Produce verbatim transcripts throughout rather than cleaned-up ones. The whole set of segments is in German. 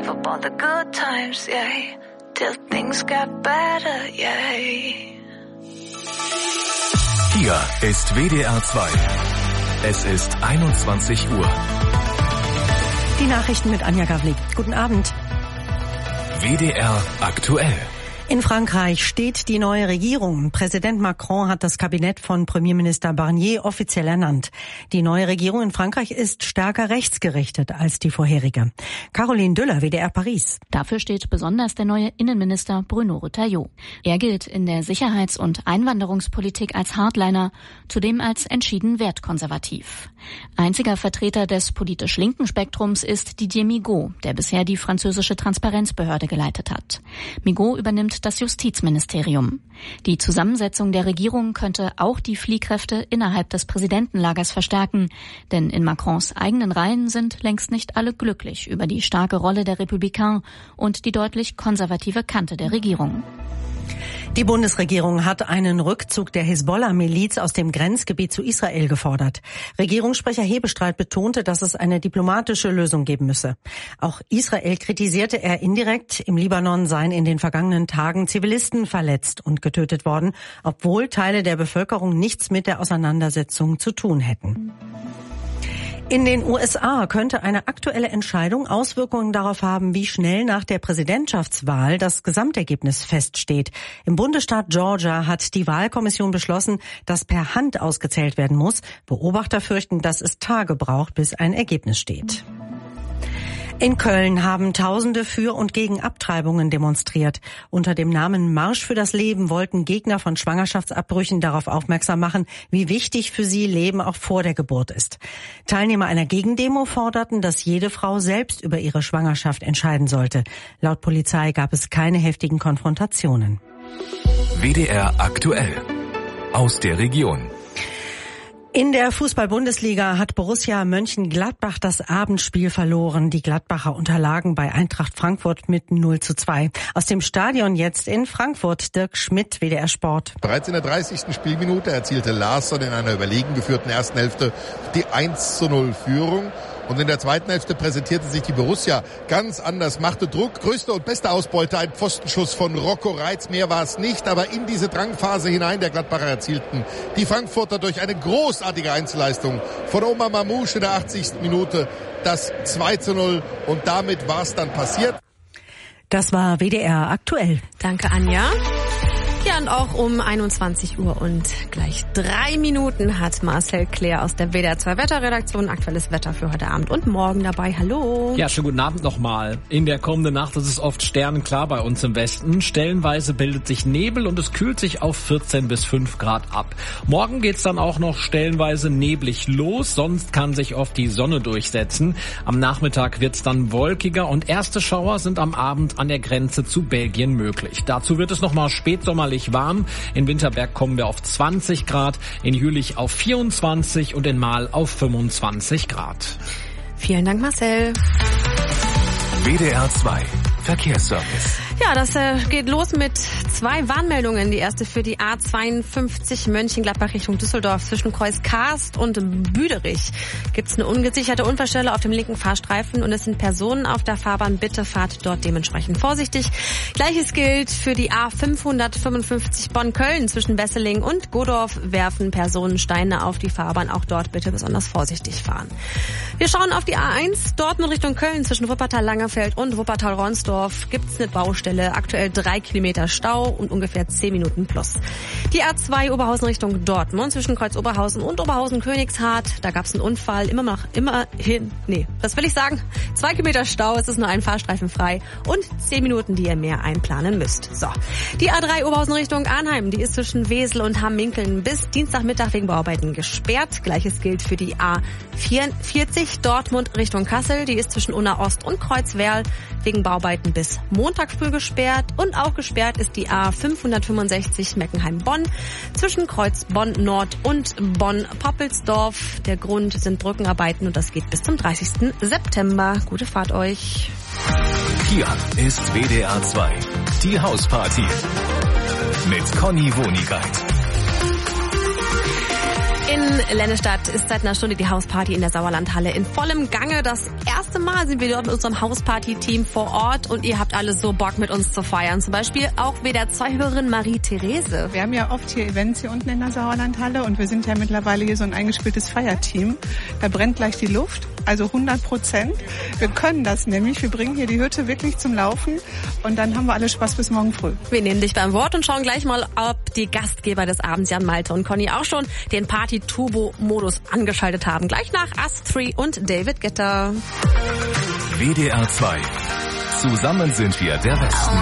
up all the good times, yeah, till things got better, yeah. Hier ist W D R zwei. Es ist einundzwanzig Uhr. Die Nachrichten mit Anja Gavlik. Guten Abend. W D R aktuell. In Frankreich steht die neue Regierung. Präsident Macron hat das Kabinett von Premierminister Barnier offiziell ernannt. Die neue Regierung in Frankreich ist stärker rechtsgerichtet als die vorherige. Caroline Düller, W D R Paris. Dafür steht besonders der neue Innenminister Bruno Retailleau. Er gilt in der Sicherheits- und Einwanderungspolitik als Hardliner, zudem als entschieden wertkonservativ. Einziger Vertreter des politisch linken Spektrums ist Didier Migaud, der bisher die französische Transparenzbehörde geleitet hat. Migaud übernimmt das Justizministerium. Die Zusammensetzung der Regierung könnte auch die Fliehkräfte innerhalb des Präsidentenlagers verstärken, denn in Macrons eigenen Reihen sind längst nicht alle glücklich über die starke Rolle der Républicains und die deutlich konservative Kante der Regierung. Die Bundesregierung hat einen Rückzug der Hisbollah-Miliz aus dem Grenzgebiet zu Israel gefordert. Regierungssprecher Hebestreit betonte, dass es eine diplomatische Lösung geben müsse. Auch Israel kritisierte er indirekt, im Libanon seien in den vergangenen Tagen Zivilisten verletzt und getötet worden, obwohl Teile der Bevölkerung nichts mit der Auseinandersetzung zu tun hätten. In den U S A könnte eine aktuelle Entscheidung Auswirkungen darauf haben, wie schnell nach der Präsidentschaftswahl das Gesamtergebnis feststeht. Im Bundesstaat Georgia hat die Wahlkommission beschlossen, dass per Hand ausgezählt werden muss. Beobachter fürchten, dass es Tage braucht, bis ein Ergebnis steht. In Köln haben Tausende für und gegen Abtreibungen demonstriert. Unter dem Namen Marsch für das Leben wollten Gegner von Schwangerschaftsabbrüchen darauf aufmerksam machen, wie wichtig für sie Leben auch vor der Geburt ist. Teilnehmer einer Gegendemo forderten, dass jede Frau selbst über ihre Schwangerschaft entscheiden sollte. Laut Polizei gab es keine heftigen Konfrontationen. W D R aktuell. Aus der Region. In der Fußball-Bundesliga hat Borussia Mönchengladbach das Abendspiel verloren. Die Gladbacher unterlagen bei Eintracht Frankfurt mit null zu zwei. Aus dem Stadion jetzt in Frankfurt, Dirk Schmidt, W D R Sport. Bereits in der dreißigsten Spielminute erzielte Larsson in einer überlegen geführten ersten Hälfte die eins zu null Führung. Und in der zweiten Hälfte präsentierte sich die Borussia ganz anders, machte Druck. Größte und beste Ausbeute, ein Pfostenschuss von Rocco Reitz. Mehr war es nicht, aber in diese Drangphase hinein der Gladbacher erzielten die Frankfurter durch eine großartige Einzelleistung von Omar Mamouche in der achtzigsten Minute das zwei zu null. Und damit war es dann passiert. Das war W D R aktuell. Danke, Anja. Ja, und auch um einundzwanzig Uhr und gleich drei Minuten hat Marcel Claire aus der W D R zwei Wetterredaktion aktuelles Wetter für heute Abend und morgen dabei. Hallo. Ja, schönen guten Abend nochmal. In der kommenden Nacht ist es oft sternenklar bei uns im Westen. Stellenweise bildet sich Nebel und es kühlt sich auf vierzehn bis fünf Grad ab. Morgen geht's dann auch noch stellenweise neblig los, sonst kann sich oft die Sonne durchsetzen. Am Nachmittag wird's dann wolkiger und erste Schauer sind am Abend an der Grenze zu Belgien möglich. Dazu wird es nochmal spätsommerlich warm. In Winterberg kommen wir auf zwanzig Grad, in Jülich auf vierundzwanzig und in Mahl auf fünfundzwanzig Grad. Vielen Dank, Marcel. W D R zwei Verkehrsservice. Ja, das äh, geht los mit zwei Warnmeldungen. Die erste für die A zweiundfünfzig Mönchengladbach Richtung Düsseldorf zwischen Kreuz Karst und Büderich. Gibt es eine ungesicherte Unfallstelle auf dem linken Fahrstreifen und es sind Personen auf der Fahrbahn. Bitte fahrt dort dementsprechend vorsichtig. Gleiches gilt für die A fünfhundertfünfundfünfzig Bonn-Köln zwischen Wesseling und Godorf. Werfen Personen Steine auf die Fahrbahn. Auch dort bitte besonders vorsichtig fahren. Wir schauen auf die A eins. Dortmund Richtung Köln zwischen Wuppertal-Langerfeld und Wuppertal-Ronsdorf gibt es eine Baustelle. Aktuell drei Kilometer Stau und ungefähr zehn Minuten plus. Die A zwei Oberhausen Richtung Dortmund zwischen Kreuz Oberhausen und Oberhausen-Königshardt. Da gab es einen Unfall. Immer noch, immerhin, nee, das will ich sagen. Zwei Kilometer Stau, es ist nur ein Fahrstreifen frei und zehn Minuten, die ihr mehr einplanen müsst. So. Die A drei Oberhausen Richtung Arnheim, die ist zwischen Wesel und Hamminkeln bis Dienstagmittag wegen Bauarbeiten gesperrt. Gleiches gilt für die A vierundvierzig Dortmund Richtung Kassel. Die ist zwischen Unna Ost und Kreuzwerl wegen Bauarbeiten bis Montag früh gesperrt. Und auch gesperrt ist die A fünfhundertfünfundsechzig Meckenheim-Bonn zwischen Kreuz Bonn-Nord und Bonn-Poppelsdorf. Der Grund sind Brückenarbeiten und das geht bis zum dreißigsten September. Gute Fahrt euch. Hier ist W D R zwei, die Hausparty mit Conny Wonigkeit. In Lennestadt ist seit einer Stunde die Hausparty in der Sauerlandhalle in vollem Gange. Das erste Mal sind wir dort mit unserem Hausparty-Team vor Ort und ihr habt alle so Bock mit uns zu feiern. Zum Beispiel auch W D R zwei-Hörerin Marie-Therese. Wir haben ja oft hier Events hier unten in der Sauerlandhalle und wir sind ja mittlerweile hier so ein eingespieltes Feierteam. Da brennt gleich die Luft, also hundert Prozent. Wir können das nämlich. Wir bringen hier die Hütte wirklich zum Laufen und dann haben wir alle Spaß bis morgen früh. Wir nehmen dich beim Wort und schauen gleich mal, ob die Gastgeber des Abends, Jan Malte und Conny, auch schon den Party-Turbo-Modus angeschaltet haben. Gleich nach Us drei und David Guetta. W D R zwei. Zusammen sind wir der Westen.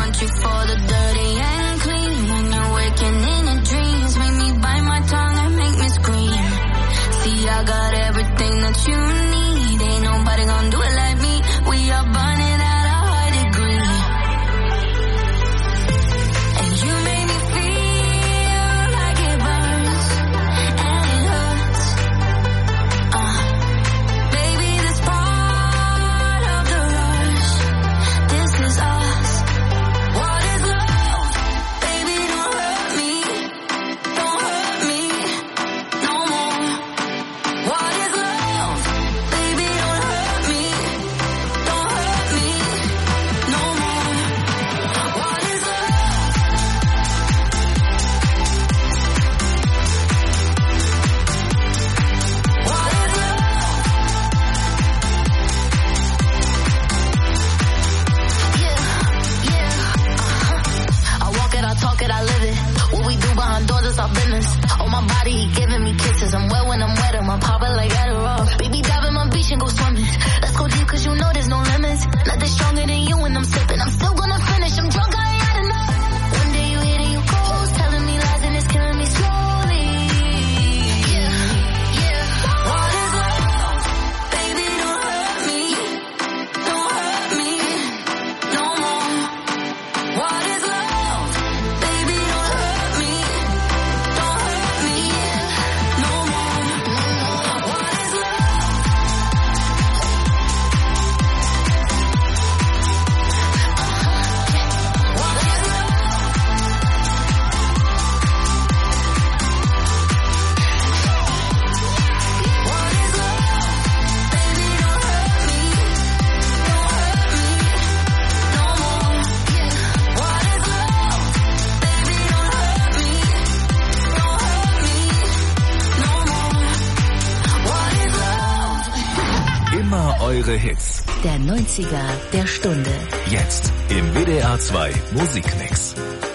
Eure Hits. Der neunziger der Stunde. Jetzt im W D R zwei Musikmix.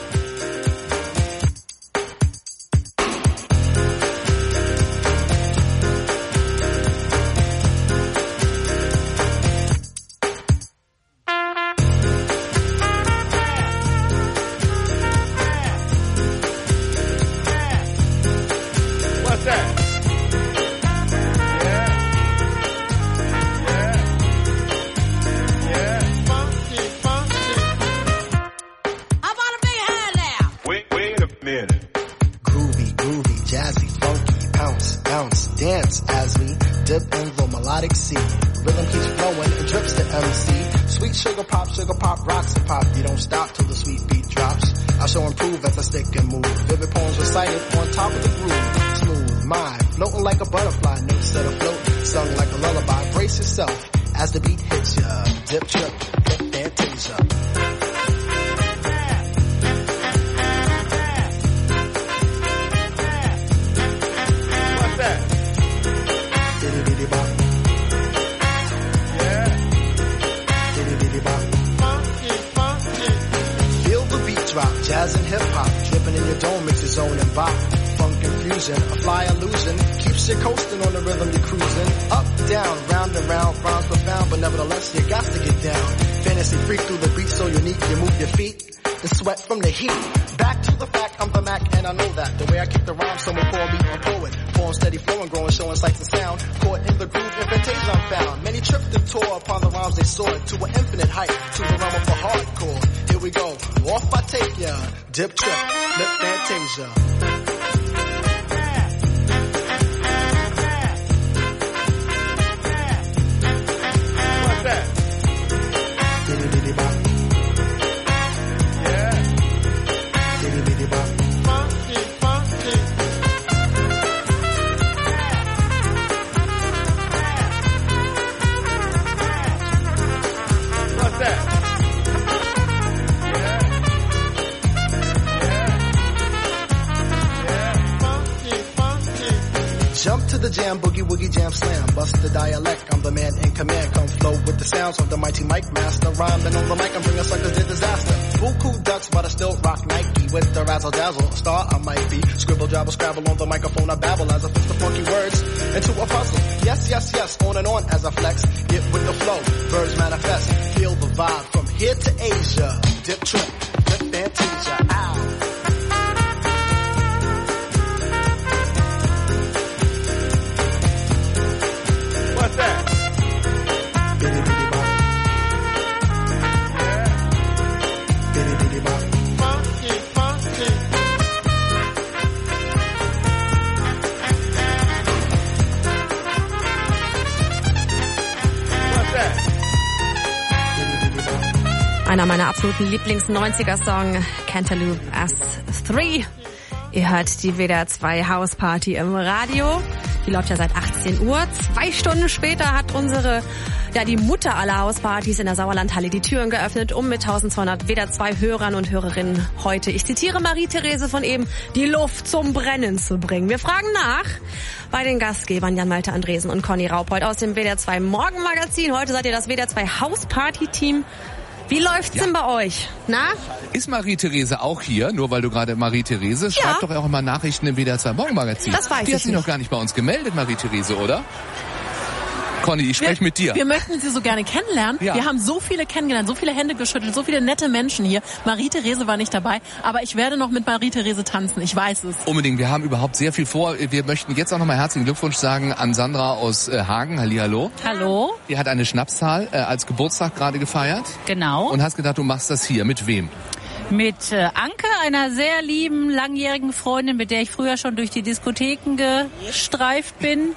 Dip trip, lip Fantasia. What's that? Diddy diddy bop. Yeah. Diddy diddy bop. Funky, funky. jam, boogie woogie jam slam. Bust the dialect, I'm the man in command. Come flow with the sounds of the mighty Mike Master. Rhyming on the mic, I'm bringing suckers to disaster. Buku ducks, but I still rock Nike with the razzle dazzle. A star I might be. Scribble, jabble, scrabble on the microphone. I babble as I fix the funky words into a puzzle. Yes, yes, yes, on and on as I flex. Get with the flow, birds manifest. Feel the vibe from here to Asia. Dip trip, dip Fantasia. Ow. What's that? Bitty bitty bop. Yeah. Bitty bitty bop. Funky, funky. What's that? Einer meiner absoluten Lieblings-neunziger-Song, Cantaloupe S drei. Ihr hört die W D R zwei Hausparty im Radio. Die läuft ja seit achtzehn Uhr. Zwei Stunden später hat unsere, ja, die Mutter aller Hauspartys in der Sauerlandhalle die Türen geöffnet, um mit zwölfhundert W D R zwei Hörern und Hörerinnen heute, ich zitiere Marie-Therese von eben, die Luft zum Brennen zu bringen. Wir fragen nach bei den Gastgebern Jan-Malte Andresen und Conny Raupold aus dem W D R zwei Morgenmagazin. Heute seid ihr das W D R zwei Hausparty-Team. Wie läuft's ja. denn bei euch? Na? Ist Marie-Therese auch hier? Nur weil du gerade Marie-Therese, schreib ja. doch auch immer Nachrichten im W D R zwei Morgenmagazin. Das weiß Die ich hat sich nicht. noch gar nicht bei uns gemeldet, Marie-Therese, oder? Conny, ich spreche mit dir. Wir möchten Sie so gerne kennenlernen. Ja. Wir haben so viele kennengelernt, so viele Hände geschüttelt, so viele nette Menschen hier. Marie-Therese war nicht dabei, aber ich werde noch mit Marie-Therese tanzen. Ich weiß es. Unbedingt, wir haben überhaupt sehr viel vor. Wir möchten jetzt auch nochmal herzlichen Glückwunsch sagen an Sandra aus äh, Hagen. Hallihallo. Hallo. Die hat eine Schnapszahl äh, als Geburtstag gerade gefeiert. Genau. Und hast gedacht, du machst das hier. Mit wem? Mit äh, Anke, einer sehr lieben, langjährigen Freundin, mit der ich früher schon durch die Diskotheken gestreift bin.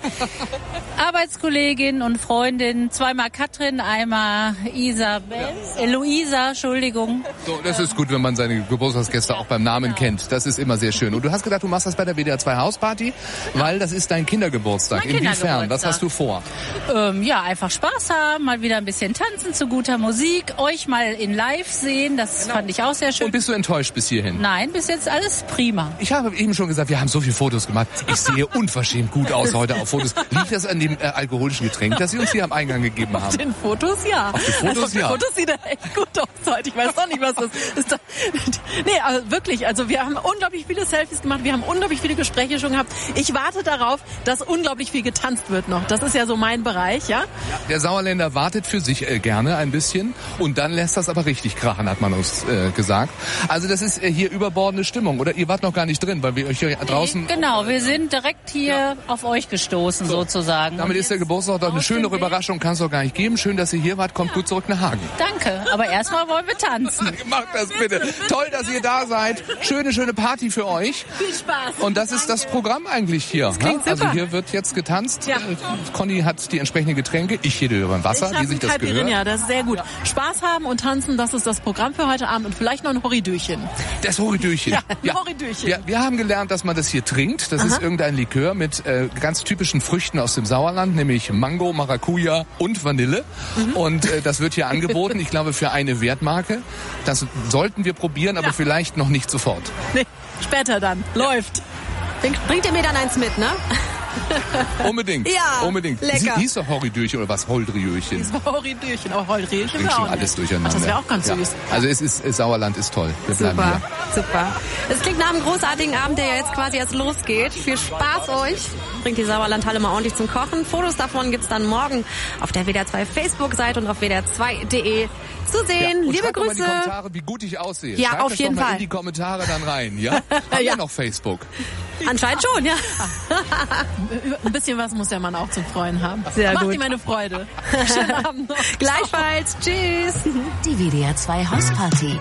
Arbeitskollegin und Freundin, zweimal Katrin, einmal Isabel, äh, Luisa, Entschuldigung. So, das ist gut, wenn man seine Geburtstagsgäste auch beim Namen genau. kennt. Das ist immer sehr schön. Und du hast gedacht, du machst das bei der W D R zwei Hausparty, weil das ist dein Kindergeburtstag. Mein Inwiefern? Kindergeburtstag. Was hast du vor? Ähm, ja, einfach Spaß haben, mal wieder ein bisschen tanzen zu guter Musik, euch mal in live sehen, das genau. fand ich auch sehr schön. Und bist du enttäuscht bis hierhin? Nein, bis jetzt alles prima. Ich habe eben schon gesagt, wir haben so viele Fotos gemacht. Ich sehe unverschämt gut aus heute auf Fotos. Liegt das an dem äh, alkoholischen Getränk, das Sie uns hier am Eingang gegeben haben? Auf den Fotos, ja. Auf den Fotos, also auf den ja. Fotos sieht er echt gut aus heute. Ich weiß auch nicht, was das ist. Nee, also wirklich, also wir haben unglaublich viele Selfies gemacht. Wir haben unglaublich viele Gespräche schon gehabt. Ich warte darauf, dass unglaublich viel getanzt wird noch. Das ist ja so mein Bereich, ja. Der Sauerländer wartet für sich äh, gerne ein bisschen und dann lässt das aber richtig krachen, hat man uns äh, gesagt. Also das ist äh, hier überbordende Stimmung, oder? Ihr wart noch gar nicht drin, weil wir euch hier draußen... Genau, wir sind direkt hier ja. auf euch gestoßen, so. sozusagen. Damit ist der Geburtstag doch eine schönere Überraschung, kann es doch gar nicht geben. Schön, dass ihr hier wart. Kommt ja. gut zurück nach Hagen. Danke, aber erstmal wollen wir tanzen. Macht das bitte. Toll, dass ihr da seid. Schöne, schöne Party für euch. Viel Spaß. Und das ist das Programm eigentlich hier. Das klingt ne? Also super. hier wird jetzt getanzt. Ja. Conny hat die entsprechenden Getränke. Ich hier über Wasser, ich wie sich das gehört. Ja, das ist sehr gut. Ja. Spaß haben und tanzen, das ist das Programm für heute Abend. Und vielleicht noch ein Horridürchen. Das Horridürchen. Ja, ein ja. Horridürchen. Wir, wir haben gelernt, dass man das hier trinkt. Das Aha. ist irgendein Likör mit äh, ganz typischen Früchten aus dem Sauerland, nämlich Mango, Maracuja und Vanille. Mhm. Und äh, das wird hier angeboten, ich glaube, für eine Wertmarke. Das sollten wir probieren, aber ja. vielleicht noch nicht sofort. Nee, später dann. Ja. Läuft. Bringt ihr mir dann eins mit, ne? Unbedingt. Ja, unbedingt. lecker. Sie hieß doch Horridürchen oder was? Holdriöchen. Das war Horridürchen, aber Holdriöchen Bringt war schon auch alles nicht. durcheinander. Ach, das wäre auch ganz ja. süß. Also es ist, es, Sauerland ist toll. Wir bleiben super, hier. super. Es klingt nach einem großartigen Abend, der ja jetzt quasi erst losgeht. Viel Spaß euch. Bringt die Sauerlandhalle mal ordentlich zum Kochen. Fotos davon gibt's dann morgen auf der W D R zwei Facebook-Seite und auf w d r zwei punkt d e zu sehen. Ja, und Liebe Grüße. Mal in die Kommentare, wie gut ich aussehe. Ja, Schreibt auf das jeden doch mal Fall. in die Kommentare dann rein, ja? Haben ja. wir noch Facebook? Anscheinend schon, ja. Ein bisschen was muss der Mann auch zum Freuen haben. Sehr Macht gut. ihm eine Freude. Schönen Abend noch. Gleichfalls. Tschüss. Die W D R zwei Hausparty.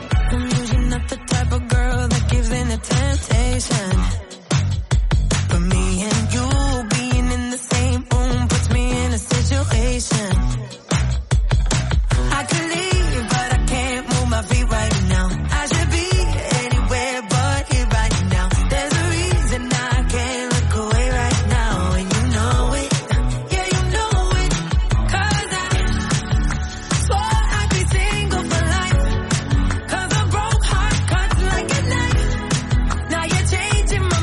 Changing my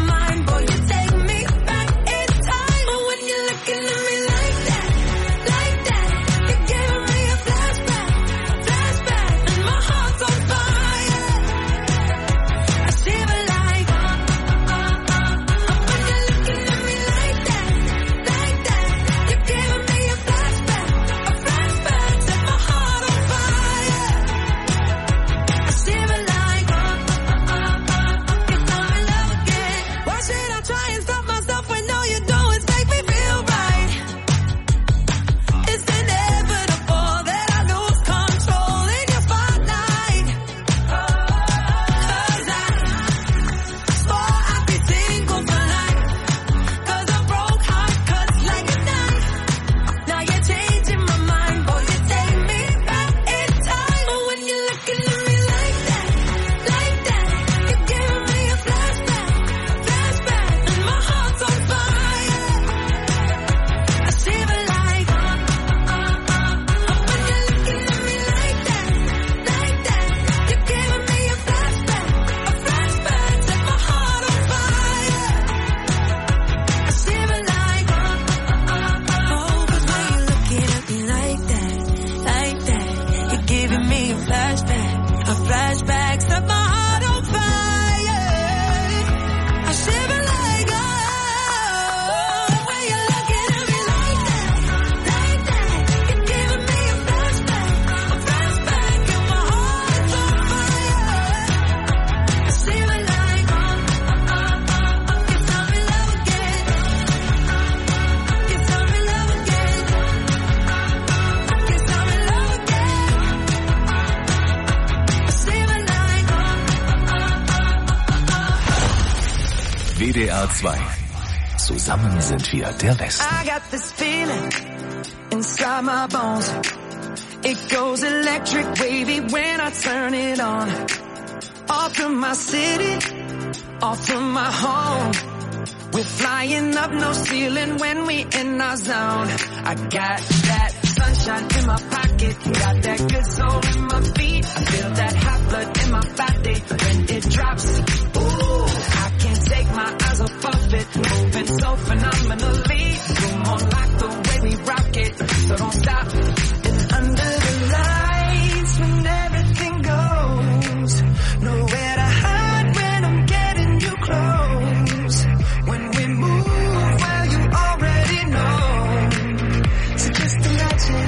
W D R zwei. Zusammen sind wir der Westen. I got this feeling inside my bones. It goes electric wavy when I turn it on. Off from my city, off from my home. We're flying up, no ceiling when we in our zone. I got that sunshine in my pocket, got that good soul in my feet. I feel that hot blood in my body when it drops. Ooh, I can't take my eyes off of it, moving so phenomenally. Come on, like the way we rock it, so don't stop. And under the lights, when everything goes, nowhere to hide when I'm getting you close. When we move, well, you already know. So just imagine.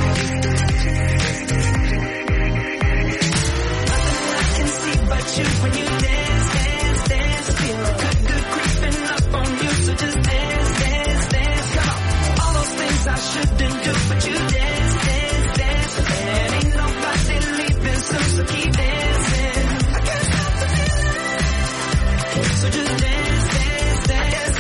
Nothing I can see but you when you dance, dance, dance. Feel good, good creeping up on you. So just dance, dance, dance. Come on. All those things I shouldn't do, but you dance, dance, dance. And ain't nobody leaving soon, so keep dancing. I can't stop the feeling. So just dance, dance, dance.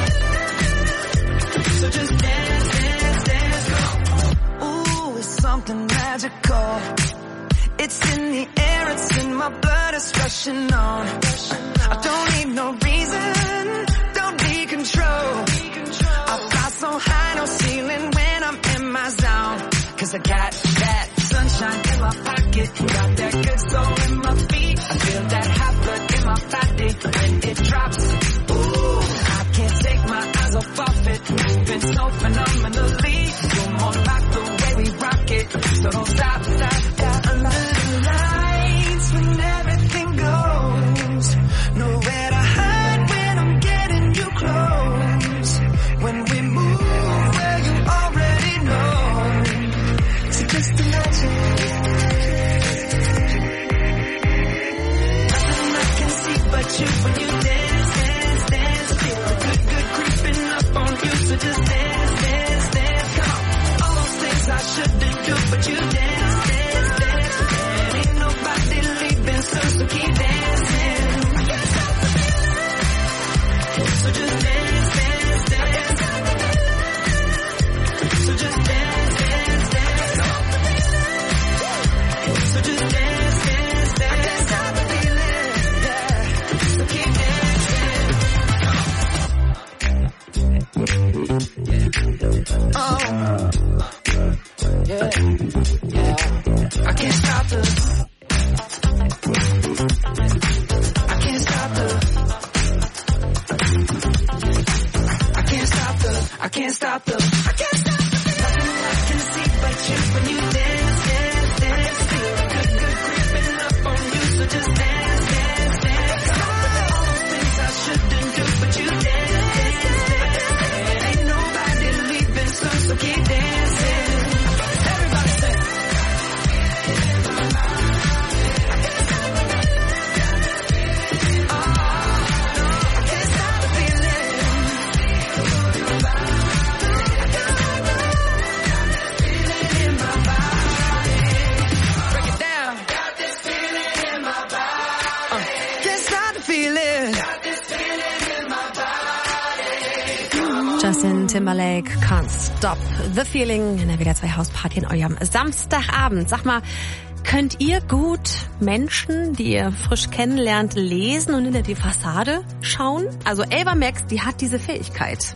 So just dance, dance, dance. Come on. Ooh, it's something magical. It's in the air, it's in my blood, it's rushing on. I don't need no reason, don't need control. I fly so high, no ceiling when I'm in my zone. Cause I got that sunshine in my pocket, got that good soul in my feet. I feel that hot blood in my body when it drops. Ooh, I can't take my eyes off of it, moving so phenomenally. Come on, like the way we rock it, so don't stop, stop, stop. Under the lights, when everything goes, nowhere to hide when I'm getting you close. When we move, well, you already know. So just imagine. Nothing I can see but you when you dance, dance, dance. Feel good, good creeping up on you. So just dance, dance, dance. Come on. All those things I shouldn't do, but you dance, dance, dance. And ain't nobody leaving soon, so keep dancing. I can't stop the feeling. So just dance, dance, dance. So just dance, dance, dance. So just dance, dance, dance. I can't stop the feeling. Yeah. So keep dancing. Oh. Yeah. Yeah. I can't stop the. I can't stop the. I can't stop the. I can't stop the. I can't stop the. Nothing I can see but you when you dance, dance, dance. Feel good, good creeping up on you. So just dance, dance, dance. All those things I shouldn't do, but you dance, dance, dance. Ain't nobody leaving soon, so keep dancing. Everybody say. Justin Timberlake, Can't Stop the Feeling in der W D R zwei Hausparty in eurem Samstagabend. Sag mal, könnt ihr gut Menschen, die ihr frisch kennenlernt, lesen und hinter die Fassade schauen? Also Ava Max, die hat diese Fähigkeit.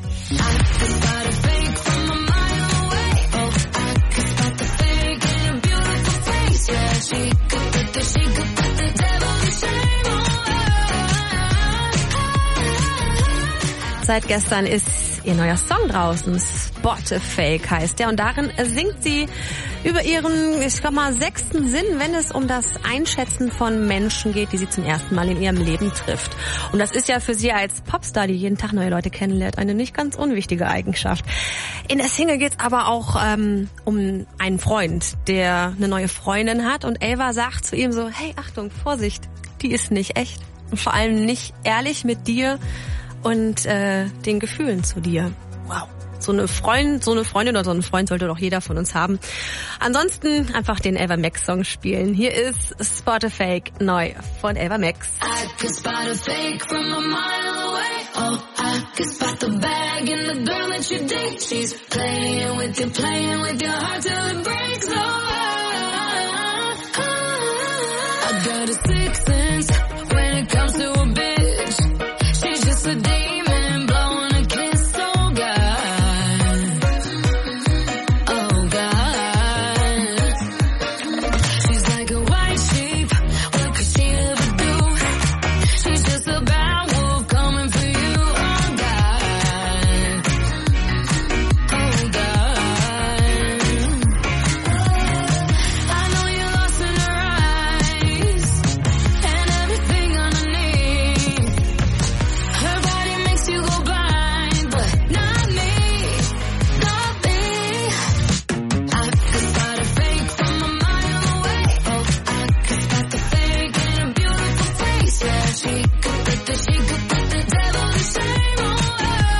Seit gestern ist ihr neuer Song draußen, Spot a Fake heißt der, und darin singt sie über ihren, ich glaube mal, sechsten Sinn, wenn es um das Einschätzen von Menschen geht, die sie zum ersten Mal in ihrem Leben trifft. Und das ist ja für sie als Popstar, die jeden Tag neue Leute kennenlernt, eine nicht ganz unwichtige Eigenschaft. In der Single geht's aber auch ähm, um einen Freund, der eine neue Freundin hat, und Ava sagt zu ihm so, hey, Achtung, Vorsicht, die ist nicht echt und vor allem nicht ehrlich mit dir und äh, den Gefühlen zu dir. Wow. So eine Freund, so eine Freundin oder so einen Freund sollte doch jeder von uns haben. Ansonsten einfach den Ava Max Song spielen. Hier ist Spot a Fake neu von Ava Max. I could spot a fake from a mile away. Oh, I can spot the bag in the girl that you date. She's playing with you, playing with your heart till it breaks. Oh, I, I, I got a sixth sense when it comes to a bitch. She's just a demon blowing a kiss. Oh God, oh God. She's like a white sheep. What could she ever do? She's just a bad wolf coming for you. Oh God, oh God. I know you're lost in her eyes and everything underneath. Her body makes you go blind, but not me, not me. I could spot a fake from a mile away. Oh, I could spot the fake in a beautiful face. Yeah, she could put the, she could put the devil to shame. Oh,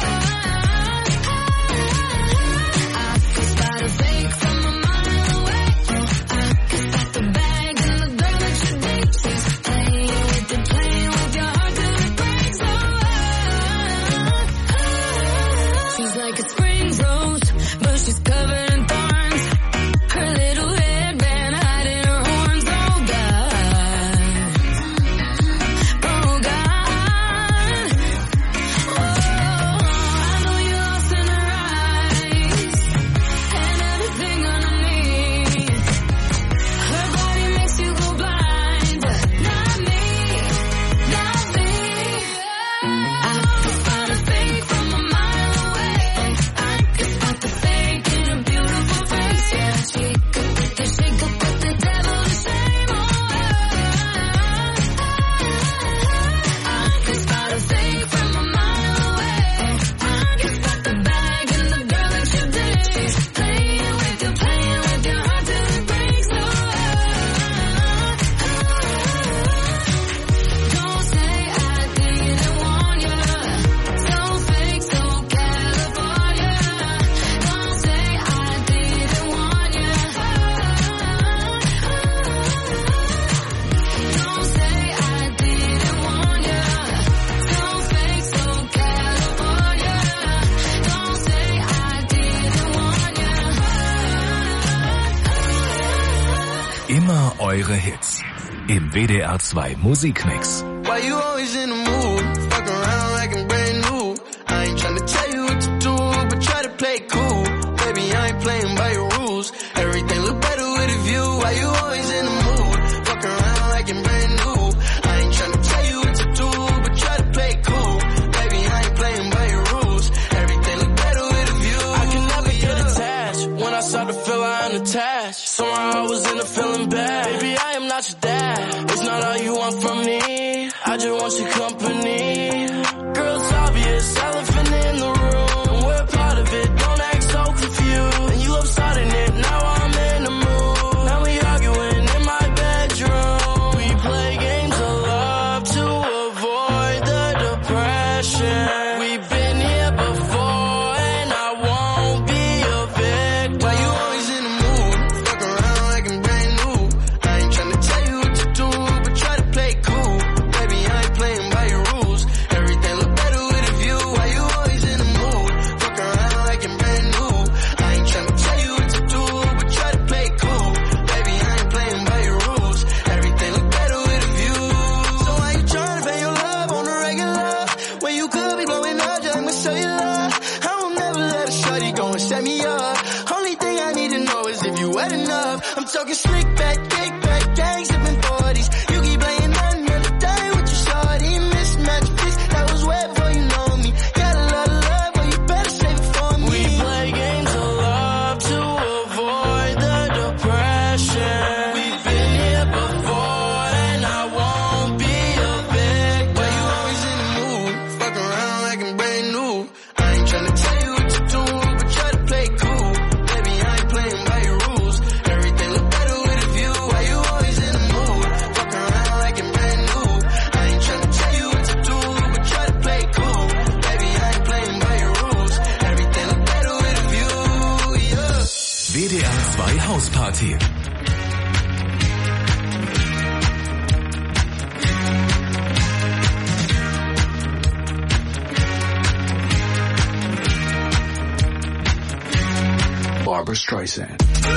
I could spot a fake from a mile away. Oh, I could spot the bag in the girl that you date. She's playing with you, playing with your heart till it breaks. Oh, she's like a spring rose, but she's covered in thorns. Her little headband hiding her horns. Oh God, oh God. Oh, I know you're lost in her eyes and everything underneath. Her body makes you go blind, but not me, not me. I could spot a fake from a mile away. I could spot the fake in a beautiful face. Yeah, she could put the, she could put the devil to shame. Oh, I could spot a fake from a mile away. I could spot the bag in the girl that you date. She's playing with you, playing with your heart till it breaks. Oh, don't say I didn't warn you. So fake, so California. Don't say I didn't warn you. Don't say I didn't warn you. So fake, so California. Don't say I didn't warn you. Immer eure Hits im W D R zwei Musikmix. Why you always in the mood? Fuck around like I'm brand new. I ain't tryna tell you what to do, but try to play it cool. Baby, I ain't playing by your rules. Everything look better with a view. Why you always in the mood? Fuck around like I'm brand new. I ain't tryna tell you what to do, but try to play it cool. Baby, I ain't playing by your rules. Everything look better with a view. I can never get attached. When I start to feel I'm attached, somehow I was in a feeling bad. Baby, I am not your dad. It's not all you want from me. I just want your company. Girl, it's obvious, elephant in the room. We're part of it, don't act so confused. And you love starting it, now I'm in the mood. Now we arguing in my bedroom. We play games of love to avoid the depression. We've been here before and I won't be a victim. Why you always in the mood? Fuck around like I'm brand new. I ain't tryna tell you what to do, but try to play it cool. Baby, I ain't playing by your rules. Everything look better with a view. Why you always in the mood? Fuck around like I'm brand new. I ain't tryna tell you what to do, but try to play it cool. Baby, I ain't playing by your rules. Everything look better with a view. So why you tryna pay your love on the regular when you could be blowing up just like my cellular? I will never let a shorty go and set me up. Only thing I need to know is if you wet enough. I'm talking slick back, kick back, gang sipping forties. You keep playing another day with your shorty. Mismatch piece that was wet before you know me. Got a lot of love, but you better save it for me. We play games of love to avoid the depression. We've been here before and I won't be a victim. Why you always in the mood? Fuck around like I'm brand new. I ain't tryna tell you what to do, but try to play it cool. Baby, I ain't playing by your rules. Everything look better with a view. Why you always in the mood? Fuck around like I'm brand new. I ain't tryna tell you what to do, but try to play it cool. Baby, I ain't playing by your rules. Everything look better with a view, yeah. W D R zwei Hausparty. Barbra Streisand.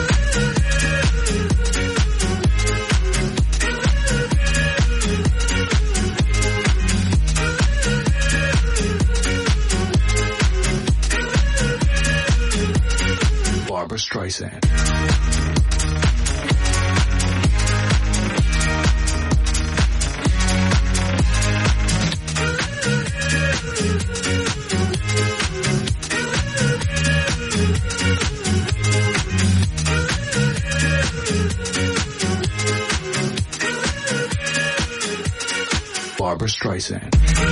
Barbra Streisand. Barbra Streisand.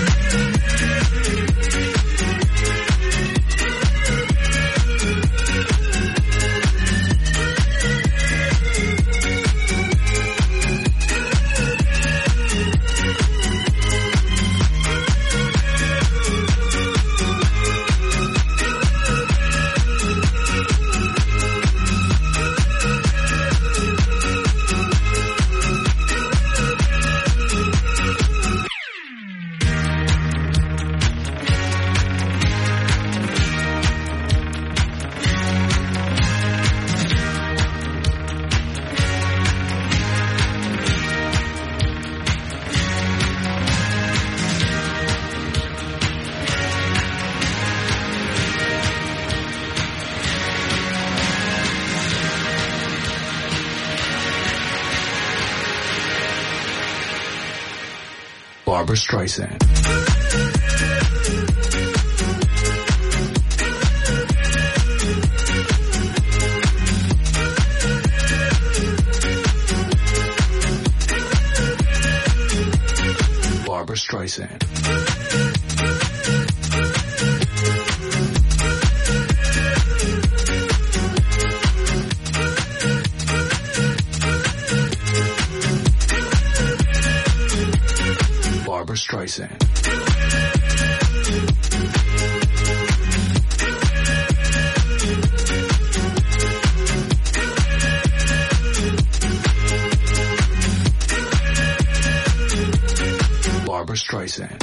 Barbra Streisand. Barbra Streisand. Barbra Streisand. Barbra Streisand.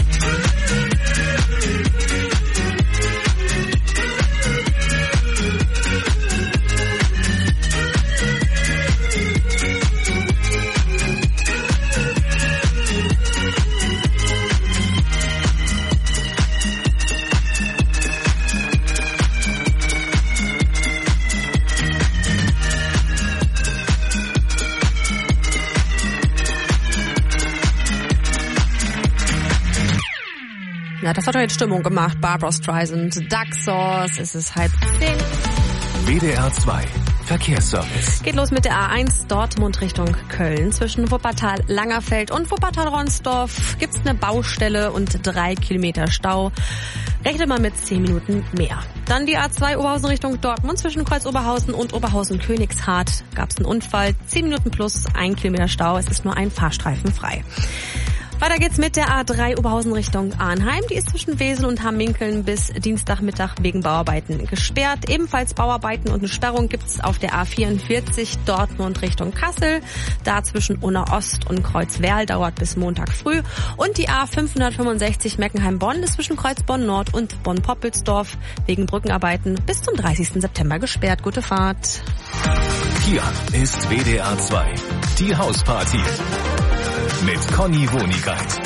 Ja, das hat heute Stimmung gemacht. Barbra Streisand, Duck Sauce, es ist halb zehn. W D R zwei Verkehrsservice. Geht los mit der A eins Dortmund Richtung Köln. Zwischen Wuppertal-Langerfeld und Wuppertal-Ronsdorf gibt's eine Baustelle und drei Kilometer Stau. Rechne mal mit zehn Minuten mehr. Dann die A zwei Oberhausen Richtung Dortmund. Zwischen Kreuz Oberhausen und Oberhausen-Königshardt gab's einen Unfall. zehn Minuten plus ein Kilometer Stau. Es ist nur ein Fahrstreifen frei. Weiter geht's mit der A drei Oberhausen Richtung Arnheim. Die ist zwischen Wesel und Hamminkeln bis Dienstagmittag wegen Bauarbeiten gesperrt. Ebenfalls Bauarbeiten und eine Sperrung gibt's auf der A vierundvierzig Dortmund Richtung Kassel. Da zwischen Unna Ost und Kreuzwerl dauert bis Montag früh. Und die A fünfhundertfünfundsechzig Meckenheim-Bonn ist zwischen Kreuz Bonn-Nord und Bonn-Poppelsdorf wegen Brückenarbeiten bis zum dreißigsten September gesperrt. Gute Fahrt. Hier ist W D R zwei, die Hausparty. Mit Conny Wonigkeit.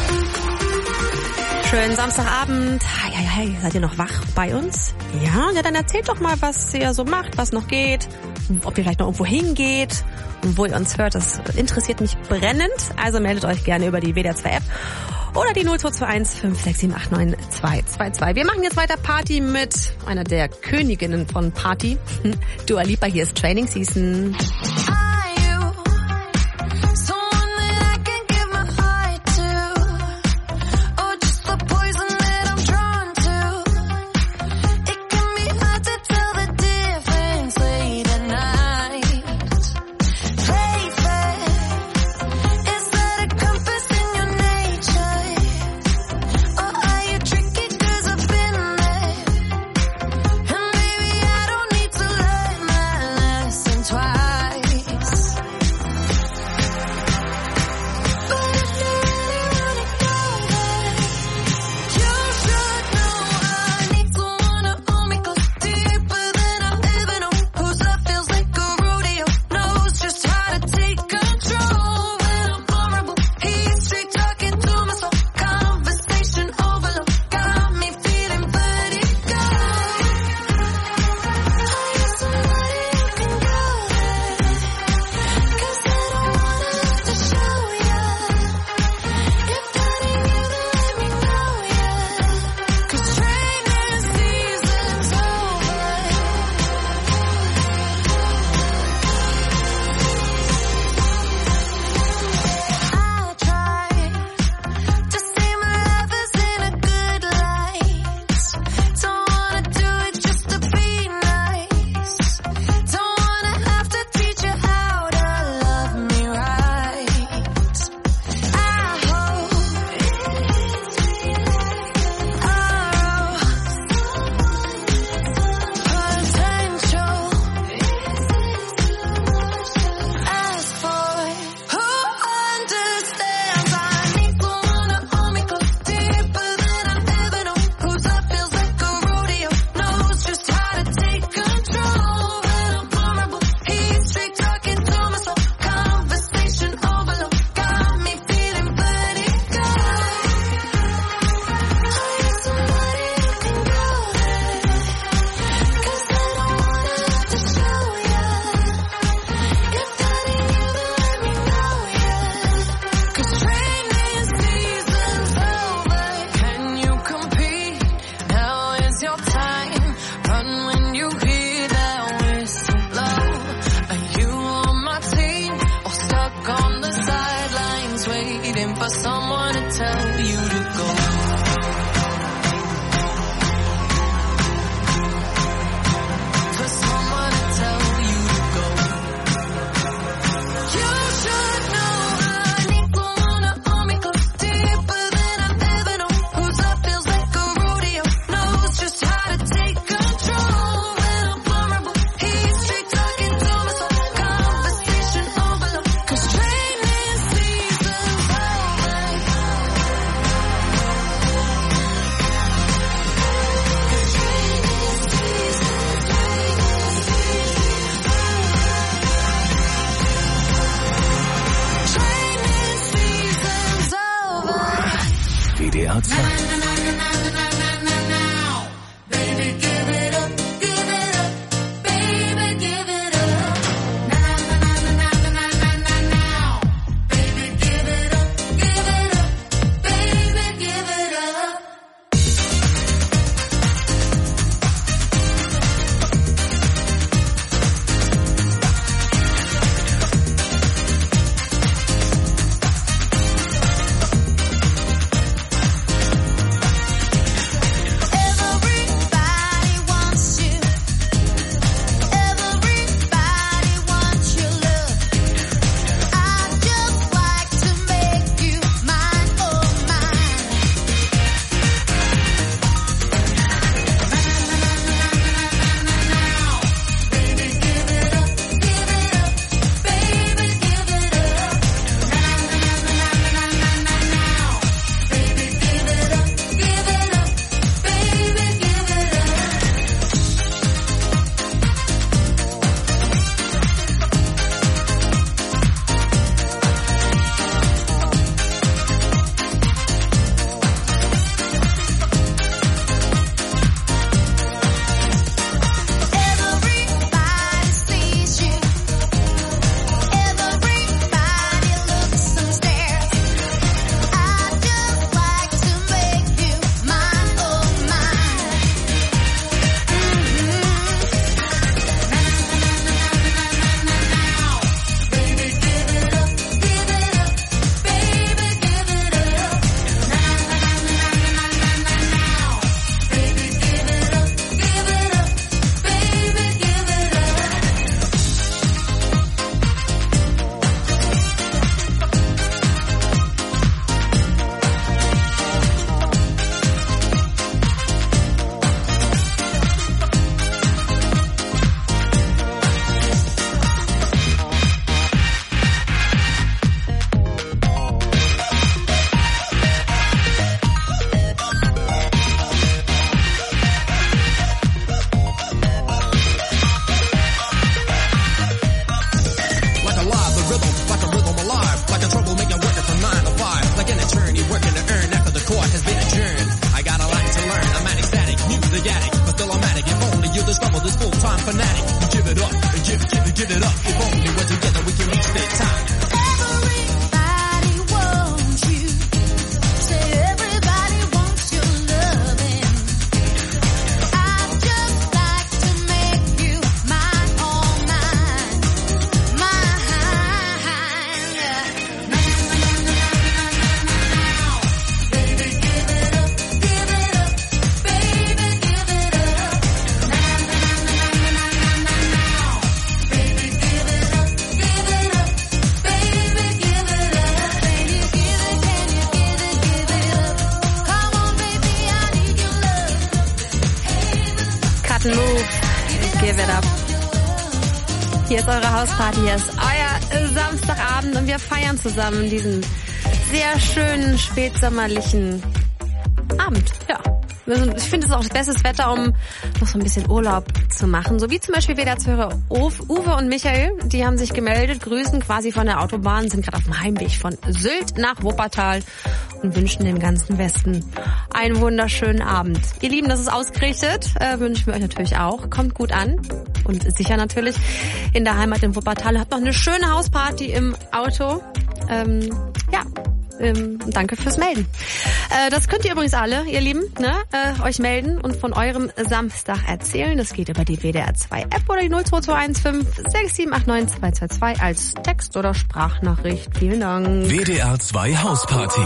Schönen Samstagabend. Hi, hi, hi. Seid ihr noch wach bei uns? Ja, ja, dann erzählt doch mal, was ihr so macht, was noch geht, ob ihr vielleicht noch irgendwo hingeht und wo ihr uns hört. Das interessiert mich brennend. Also meldet euch gerne über die W D R zwei App oder die null zwei zwei eins fünf sechs sieben acht neun zwei zwei zwei. Wir machen jetzt weiter Party mit einer der Königinnen von Party. Dua Lipa, hier ist Training Season. Twice. just waiting for someone to tell you to go. For someone to tell you to go. You should know I need someone to hold me close, deeper than I've ever known. Whose love feels like a rodeo, knows just how to take control. When I'm vulnerable, he's straight talking to my soul. Conversation overload, 'cause training season's over. Training season's over. W D R zwei. Baby, give it up, give it up, baby, give it up. Na na na na na na na na na now. Baby, give it up, give it up, baby, give it up. Everybody wants you. Everybody wants your love. I'd just like to make you mine, oh mine. Baby, give it up, give it up, baby, give it up. Now, baby, give it up, give it up, baby, give it up. Everybody sees you. Everybody looks and stares. I'd just like to make you mine, oh mine. Baby, give it up, give it up, baby, give it up. Baby, give it up, give it up, baby, give it up. Like a live, the rhythm, like a rhythm alive, like a troublemaker working from nine to five, like an attorney working to earn after the court has been adjourned. I got a lot to learn. I'm an ecstatic, music addict, but still I'm addict. If only you discover this full-time fanatic, you give it up, and give, give it, give it up. If only we're together, we can reach that time. Everybody wants you. Say everybody wants your loving. I'd just like to make you mine, oh mine, mine. Baby, give it up, give it up, baby, give it up. Baby, give it up, give it up, baby, give it up. Can you give it, can you give it, give it up? Come on, baby, I need your love. Cut and Move, give it up. Hier ist eure Hausparty, hier ist euer Samstagabend und wir feiern zusammen diesen sehr schönen, spätsommerlichen Abend. Ja. Also ich finde es auch das beste Wetter, um noch so ein bisschen Urlaub zu machen. So wie zum Beispiel wieder zu hören Uwe und Michael, die haben sich gemeldet, grüßen quasi von der Autobahn, sind gerade auf dem Heimweg von Sylt nach Wuppertal und wünschen dem ganzen Westen einen wunderschönen Abend. Ihr Lieben, das ist ausgerichtet, äh, wünschen wir euch natürlich auch. Kommt gut an und sicher natürlich in der Heimat in Wuppertal. Habt noch eine schöne Hausparty im Auto. Ähm, ja. Ähm, danke fürs Melden. Äh, das könnt ihr übrigens alle, ihr Lieben, ne, äh, euch melden und von eurem Samstag erzählen. Das geht über die W D R zwei App oder die null zwei zwei eins fünf sechs sieben acht neun zwei zwei zwei als Text oder Sprachnachricht. Vielen Dank. W D R zwei Hausparty.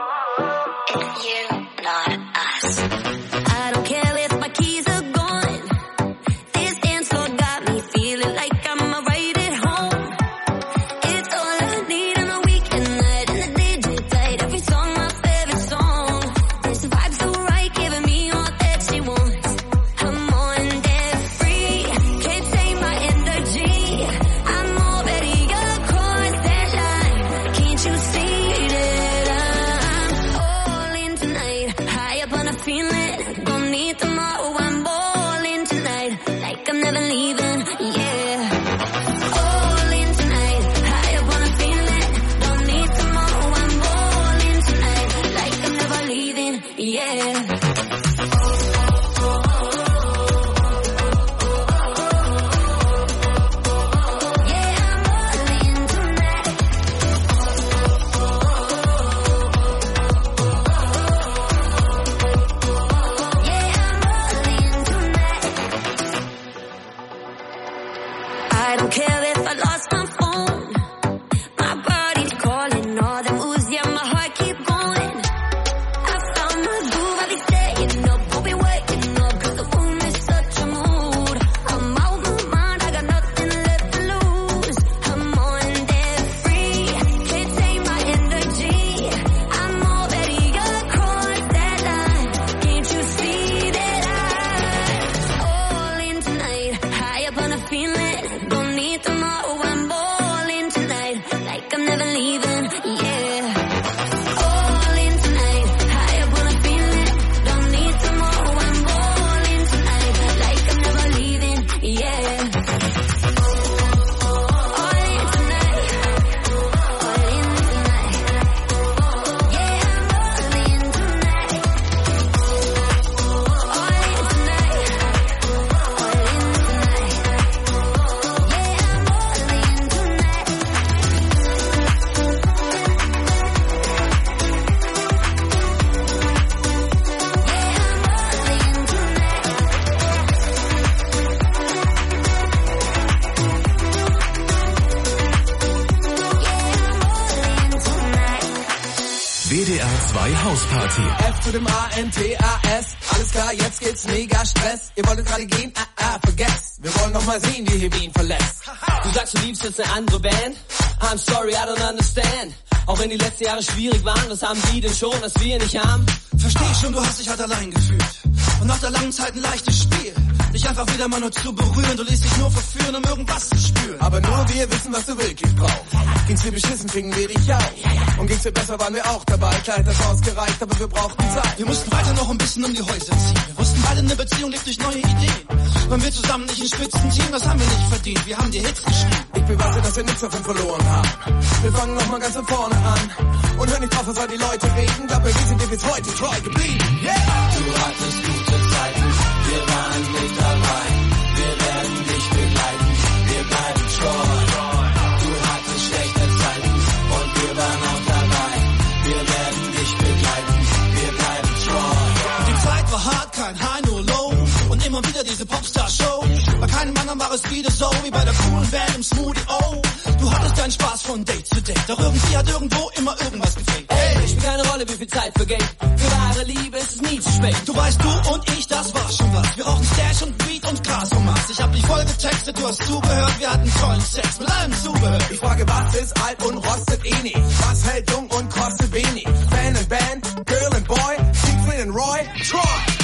W D R zwei Hausparty. F zu dem A N T A S. Alles klar, jetzt geht's mega Stress. Ihr wolltet gerade gehen, ah, ah, vergesst. Wir wollen noch mal sehen, wie ihr Wien verlässt. Du sagst, du liebst jetzt eine andere Band. I'm sorry, I don't understand. Auch wenn die letzten Jahre schwierig waren, was haben die denn schon, was wir nicht haben? Versteh schon, du hast dich halt allein gefühlt. Und nach der langen Zeit ein leichtes Spiel. Dich einfach wieder mal nur zu berühren. Du lässt dich nur verführen, um irgendwas zu spüren. Aber nur wir wissen, was du wirklich brauchst. Ging's dir beschissen, fingen wir dich auf. Und ging's dir besser, waren wir auch dabei. Klar hat das ausgereicht, aber wir brauchten Zeit. Wir mussten weiter noch ein bisschen um die Häuser ziehen. Wir wussten beide, eine Beziehung lebt durch neue Ideen. Waren wir zusammen nicht ein Spitzenteam, das haben wir nicht verdient. Wir haben die Hits geschrieben. Ich beweise, dass wir nichts davon verloren haben. Wir fangen noch mal ganz von vorne an. Und hör nicht drauf, was all die Leute reden. Glaub mir, wir sind dir bis heute treu geblieben. Yeah! Du hattest gute Zeiten, wir waren nicht dabei. Wir werden dich begleiten, wir bleiben treu. Du hattest schlechte Zeiten und wir waren auch dabei. Wir werden dich begleiten, wir bleiben treu. Die Zeit war hart, kein High, nur Low. Und immer wieder diese Popstar-Show. Bei keinem anderen war es wieder so, wie bei der coolen Band im Smoothie, oh. Du hattest deinen Spaß von Date zu Date. Doch irgendwie hat irgendwo immer irgendwas gefehlt. Ey, spielt keine Rolle, wie viel Zeit vergeht. Für wahre Liebe ist es nie zu spät. Du weißt, du und ich, das war schon was. Wir rauchen Stash und Beat und Gras und Maß. Ich hab dich voll getextet, du hast zugehört. Wir hatten tollen Sex mit allem Zubehör. Ich frage, was ist alt und rostet eh nicht? Was hält jung und kostet wenig? Fan and Band, Girl and Boy, Siegfried and Roy, Troy.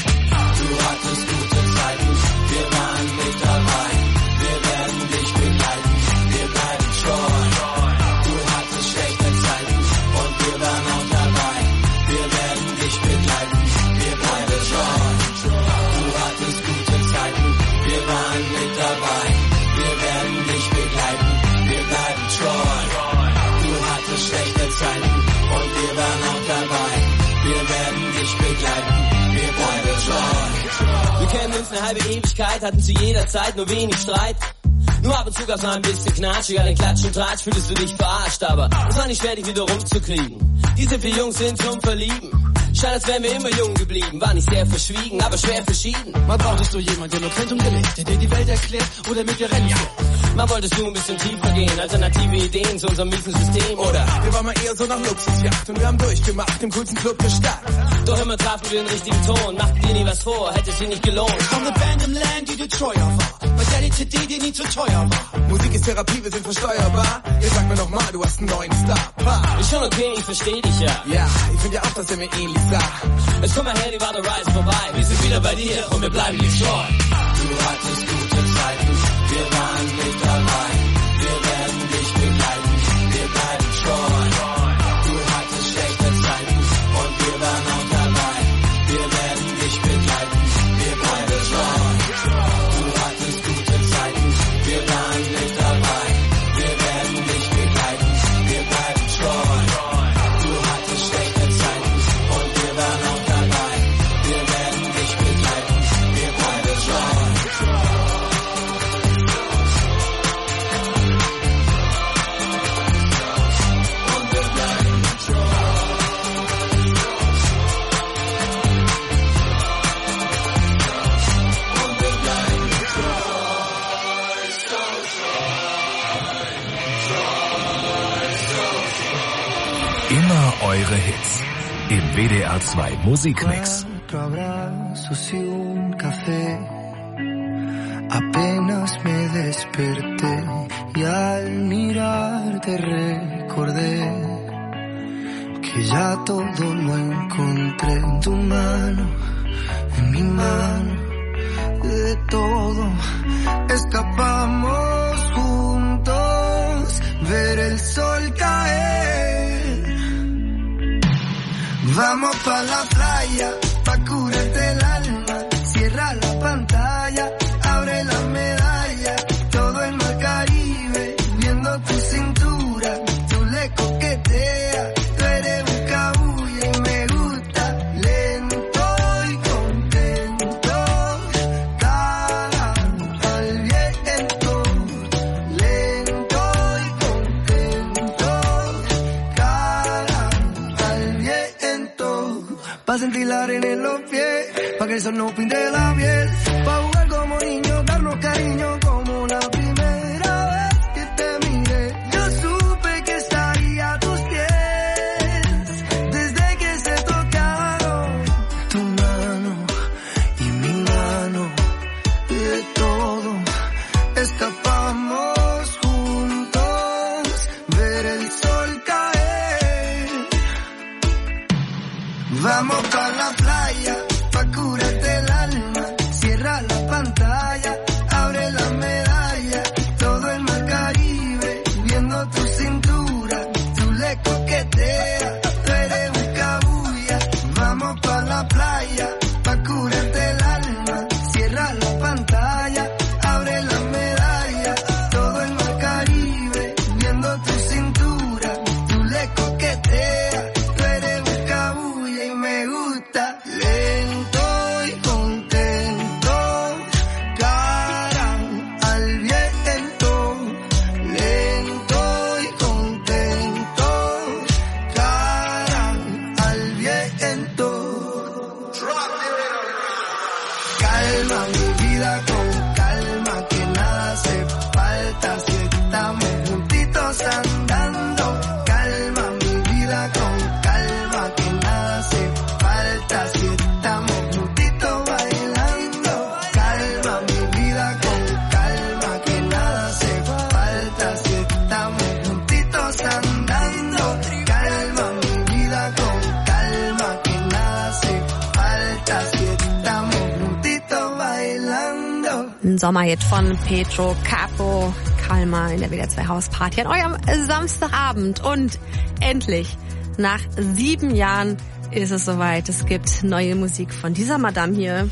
Du hattest gute Zeiten, wir waren nicht dabei. Wir werden dich begleiten, wir bleiben treu. Du hattest schlechte Zeiten und wir waren auch dabei. Wir werden dich begleiten, wir bleiben treu. Du hattest gute Zeiten, wir waren nicht dabei. Wir werden dich begleiten, wir bleiben treu. Du hattest schlechte Zeiten und wir waren auch dabei. Wir werden dich begleiten, wir bleiben treu. Wir kennen uns eine halbe Ewigkeit, hatten zu jeder Zeit nur wenig Streit. Nur Nur ab und zu gab's mal ein bisschen Knatsch, egal in Klatsch und Tratsch fühlst du dich verarscht, aber es war nicht schwer, dich wieder rumzukriegen. Diese vier Jungs sind zum Verlieben. Scheint, als wären wir immer jung geblieben. War nicht sehr verschwiegen, aber schwer verschieden. Mal brauchtest du jemanden, der nur kennt und gelebt, der dir die Welt erklärt oder mit dir rennt. Mal wolltest du ein bisschen tiefer gehen, alternative Ideen zu unserem miesen System. Oder wir waren mal eher so nach Luxusjacht und wir haben durchgemacht, im coolsten Club gestartet. Doch immer trafen wir den richtigen Ton, machten dir nie was vor, hätte sich nicht gelohnt. Von der Band im Land, die dir treuer war, weil der die C D dir nie zu teuer war. Musik ist Therapie, wir sind versteuerbar. Jetzt sag mir noch mal, du hast einen neuen Star. Pa. Ist schon okay, ich versteh dich ja. Ja, ich find ja auch, dass er mir ähnlich sah. Jetzt komm mal her, die Warte Rise vorbei. Wir sind wieder bei dir und wir bleiben nicht treu. Du hattest gute Zeiten, wir waren nicht allein. Wir werden dich begleiten, wir bleiben treu. Du hattest schlechte Zeiten und wir waren auch dabei. Wir werden dich begleiten, wir bleiben treu. Du hattest gute Zeiten, wir waren nicht dabei. Wir werden dich begleiten, wir bleiben treu. Du hattest schlechte Zeiten und wir waren auch dabei. Wir werden dich begleiten, wir bleiben treu. Immer eure Hits im W D R zwei Musikmix. Cuatro abrazos y un café. Apenas me desperté y al mirarte recordé que ya todo lo encontré en tu mano, en mi mano, de todo escapamos juntos, ver el sol caer. Vamos pa' la playa, pa' curarte el alma, cierra la pantalla, abre la medalla, todo el mar Caribe, viendo tu cintura, tú le coqueteas, tú eres un cabulla y me gusta, lento y contento, cara al viento, lento y contento, cara al viento, pa' sentir la arena en los pies, pa' que el sol no pinte la piel, pa' jugar como niños, darnos cariño como la primera vez que te miré. Yo supe que estaría a tus pies desde que se tocaron tu mano y mi mano, de todo escapamos juntos, ver el sol caer. Vamos pa' la playa, pa' curarte el alma, cierra la pantalla, abre la medalla, todo el mar Caribe, viendo tu cintura, tú le coqueteas, tú eres un cabulla. Vamos pa' la playa, pa' curarte el alma, cierra la pantalla, abre la medalla, todo el mar Caribe, viendo tu cintura, tú le coqueteas, tú eres un cabulla y me gusta, lento y contento, cara al viento, lento y contento, cara al viento. Calma mi vida con calma, que nada hace falta si estamos juntitos andando. Calma mi vida con calma, que nada hace falta si estamos juntitos bailando. Calma mi vida con calma, que nada hace falta si estamos juntitos andando. Calma mi vida con calma, que nada hace falta si estamos juntitos bailando. Ein Sommerhit von Petro Capo, Kalma in der W D R zwei Hausparty an eurem Samstagabend. Und endlich, nach sieben Jahren ist es soweit. Es gibt neue Musik von dieser Madame hier.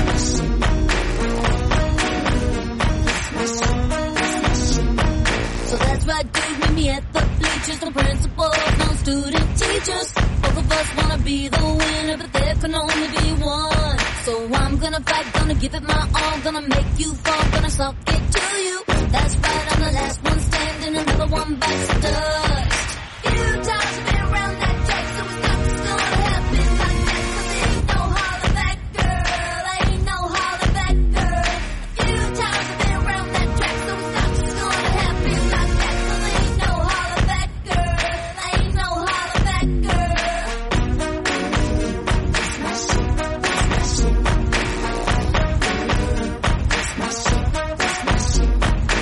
So that's right, dude, meet me at the bleachers. No principals, no student teachers. Both of us wanna be the winner, but there can only be one. So I'm gonna fight, gonna give it my all, gonna make you fall, gonna suck it to you. That's right, I'm the last one standing, another one bites the dust. Few times I've been around that track, so it's not just gonna happen like that. 'Cause ain't no holler back, girl, ain't no holler back, girl. Few times I've been around that track, so it's not just gonna happen like that. 'Cause ain't no holler back, girl, ain't no holler back, girl. Smash it, smash it. Smash it, smash it.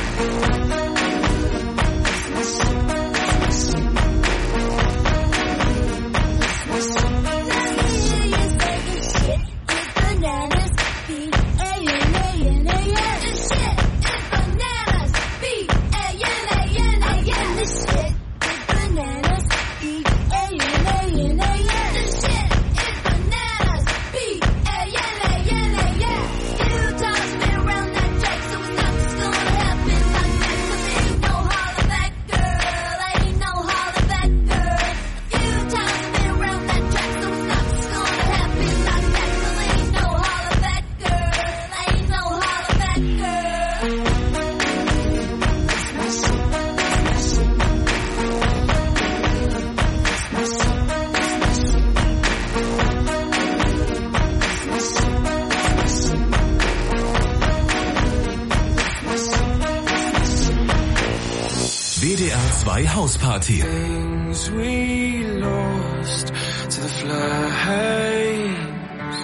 W D R zwei Hausparty. Things we lost to the flames.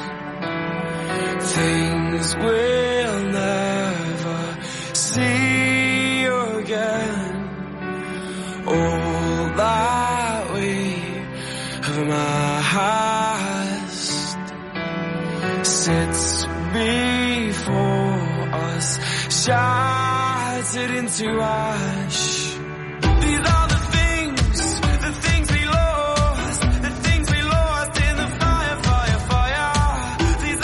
Things we'll never see again. All that we have amassed sits before us, shattered into ash. These are the things, the things we lost, the things we lost in the fire, fire, fire. These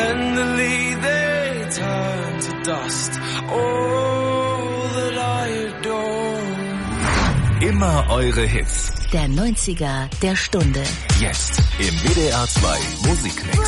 Tenderly they turn to dust. All that I adore. Immer eure Hits. Der neunziger der Stunde. Jetzt im W D R zwei Musikmix.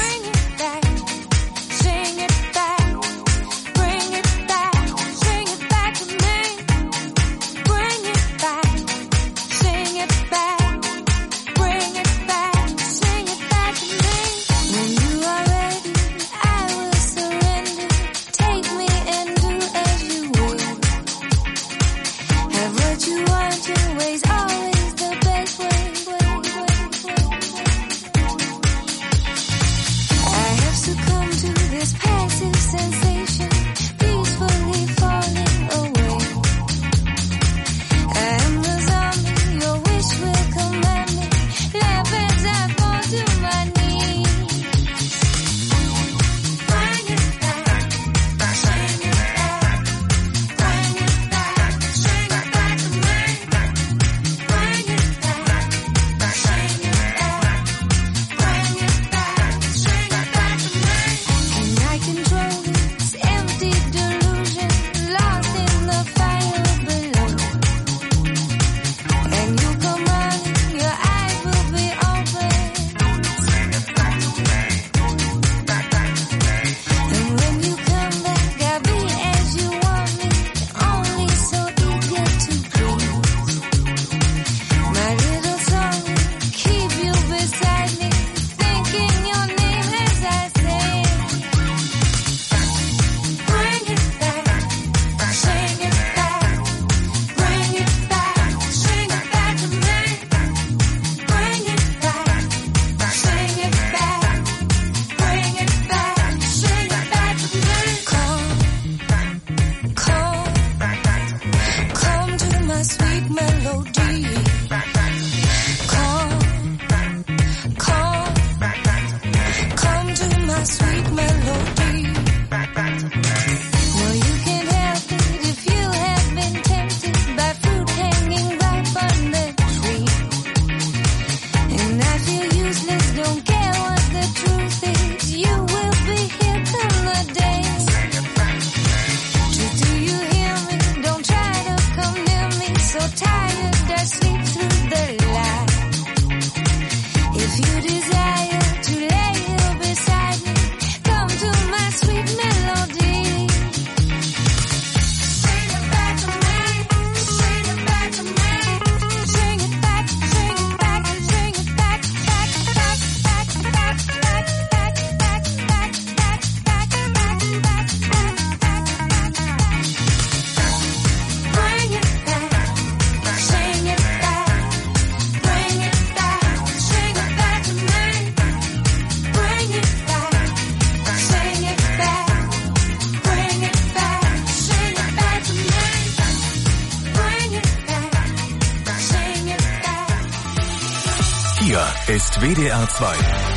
Hier ist W D R zwei.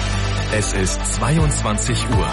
Es ist zweiundzwanzig Uhr.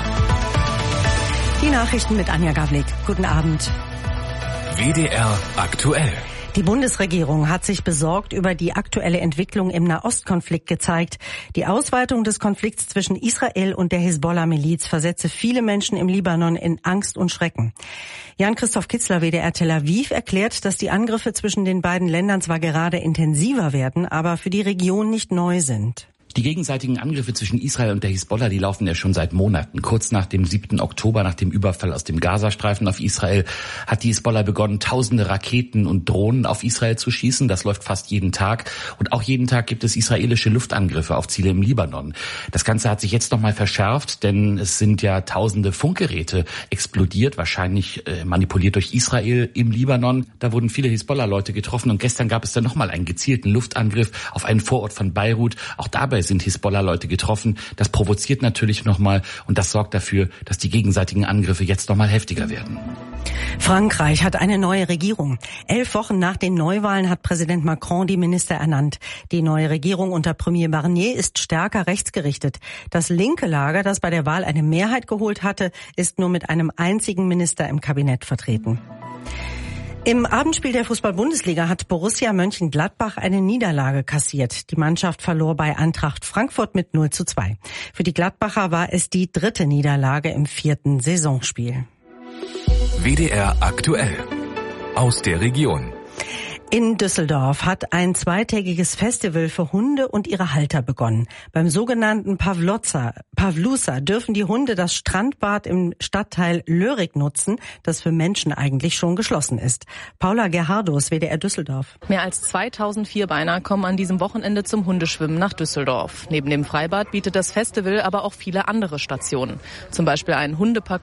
Die Nachrichten mit Anja Gavlik. Guten Abend. W D R aktuell. Die Bundesregierung hat sich besorgt über die aktuelle Entwicklung im Nahostkonflikt gezeigt. Die Ausweitung des Konflikts zwischen Israel und der Hisbollah-Miliz versetze viele Menschen im Libanon in Angst und Schrecken. Jan-Christoph Kitzler, W D R Tel Aviv, erklärt, dass die Angriffe zwischen den beiden Ländern zwar gerade intensiver werden, aber für die Region nicht neu sind. Die gegenseitigen Angriffe zwischen Israel und der Hisbollah, die laufen ja schon seit Monaten. Kurz nach dem siebten Oktober, nach dem Überfall aus dem Gazastreifen auf Israel, hat die Hisbollah begonnen, tausende Raketen und Drohnen auf Israel zu schießen. Das läuft fast jeden Tag. Und auch jeden Tag gibt es israelische Luftangriffe auf Ziele im Libanon. Das Ganze hat sich jetzt nochmal verschärft, denn es sind ja tausende Funkgeräte explodiert, wahrscheinlich äh, manipuliert durch Israel im Libanon. Da wurden viele Hisbollah-Leute getroffen und gestern gab es dann nochmal einen gezielten Luftangriff auf einen Vorort von Beirut. Auch dabei sind Hisbollah-Leute getroffen. Das provoziert natürlich nochmal und das sorgt dafür, dass die gegenseitigen Angriffe jetzt nochmal heftiger werden. Frankreich hat eine neue Regierung. Elf Wochen nach den Neuwahlen hat Präsident Macron die Minister ernannt. Die neue Regierung unter Premier Barnier ist stärker rechtsgerichtet. Das linke Lager, das bei der Wahl eine Mehrheit geholt hatte, ist nur mit einem einzigen Minister im Kabinett vertreten. Im Abendspiel der Fußball-Bundesliga hat Borussia Mönchengladbach eine Niederlage kassiert. Die Mannschaft verlor bei Eintracht Frankfurt mit null zu zwei. Für die Gladbacher war es die dritte Niederlage im vierten Saisonspiel. W D R aktuell. Aus der Region. In Düsseldorf hat ein zweitägiges Festival für Hunde und ihre Halter begonnen. Beim sogenannten Pavloza, Pavlusa dürfen die Hunde das Strandbad im Stadtteil Lörig nutzen, das für Menschen eigentlich schon geschlossen ist. Paula Gerhardus, W D R Düsseldorf. Mehr als zweitausend Vierbeiner kommen an diesem Wochenende zum Hundeschwimmen nach Düsseldorf. Neben dem Freibad bietet das Festival aber auch viele andere Stationen. Zum Beispiel einen Hundepark